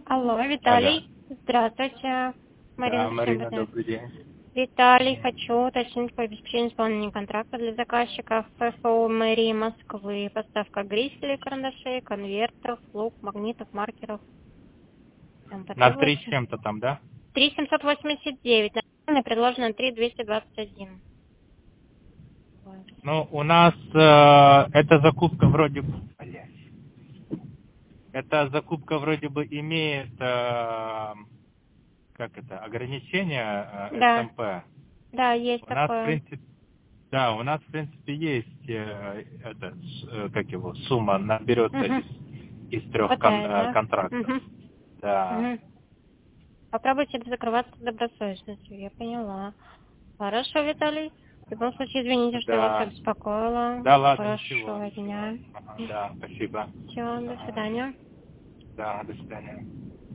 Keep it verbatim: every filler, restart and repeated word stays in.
Алло, Алло. Виталий. Здравствуйте. Да, Марина Марина, Шембата. добрый день. Виталий, хочу уточнить по обеспечению исполнения контракта для заказчиков ФФО мэрии Москвы. Поставка грифелей, карандашей, конвертов, лук, магнитов, маркеров. Там На три с потребуется. чем-то там, да? три семьсот восемьдесят девять. На предложено три двести двадцать один. Ну, у нас э, эта закупка вроде бы... Блядь. Эта закупка вроде бы имеет, э, как это, ограничения э, Да, СМП. да, есть У нас, в такое. принципе, да, у нас, в принципе, есть э, это, с- э, как его, сумма наберется Угу. из, из трех кон- Хватает, э, да? контрактов. Угу. Да. Угу. Попробуйте закрываться с добросовестностью, я поняла. Хорошо, Виталий. В любом случае, извините, что я вас Да. обеспокоила. Да, ладно, ничего, Хорошего ничего. дня. Ага, да, спасибо. Все, до Ага. свидания. Да, до свидания.